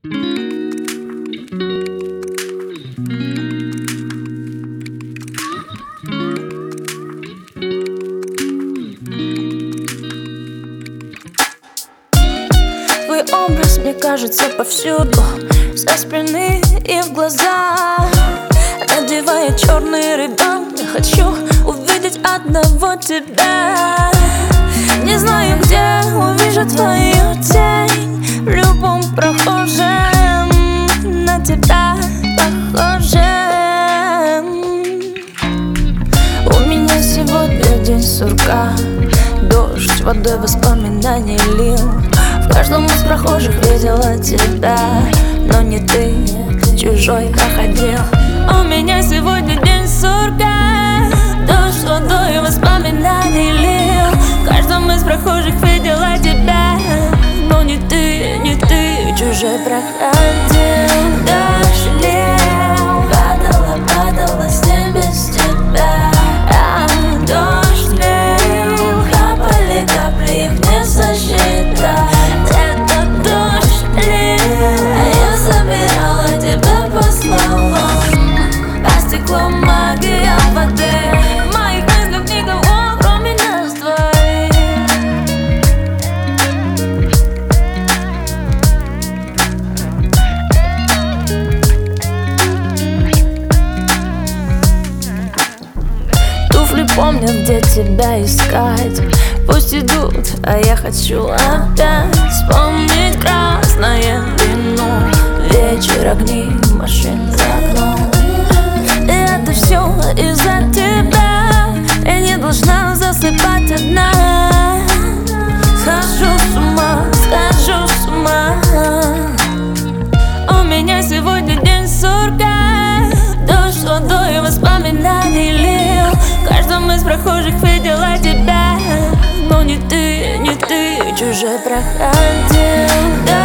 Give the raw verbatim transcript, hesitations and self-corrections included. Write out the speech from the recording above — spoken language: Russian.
Твой образ, мне кажется, повсюду, со спины и в глаза. Надевая черный ребен, я хочу увидеть одного тебя. Не знаю, где увижу твою тень, в любом прохожем на тебя похожем. У меня сегодня день сурка, дождь водой воспоминаний лил. В каждом из прохожих видела тебя, но не ты, чужой крокодил. У меня сегодня день сурка, дождь водой воспоминаний лил. В каждом из прохожих видела тебя, но не ты, не ты, чужой проходил. Дождь лил, падала, падала с небес тебя. А дождь лил, капали капли, их не сосчитать. Этот дождь лил, а я собирала тебя по словам. По стеклу магия воды, в моих мыслях никого, кроме нас двоих. Туфли помнят, где тебя искать. Пусть идут, а я хочу опять вспомнить красное вино, вечер, огни, машин за окном. И это все из-за тебя, я не должна засыпать одна. Схожу с ума, схожу с ума. У меня сегодня день сурка, дождь водой воспоминаний лил. В каждом из прохожих видела тебя, но не ты, не ты, чужой проходил.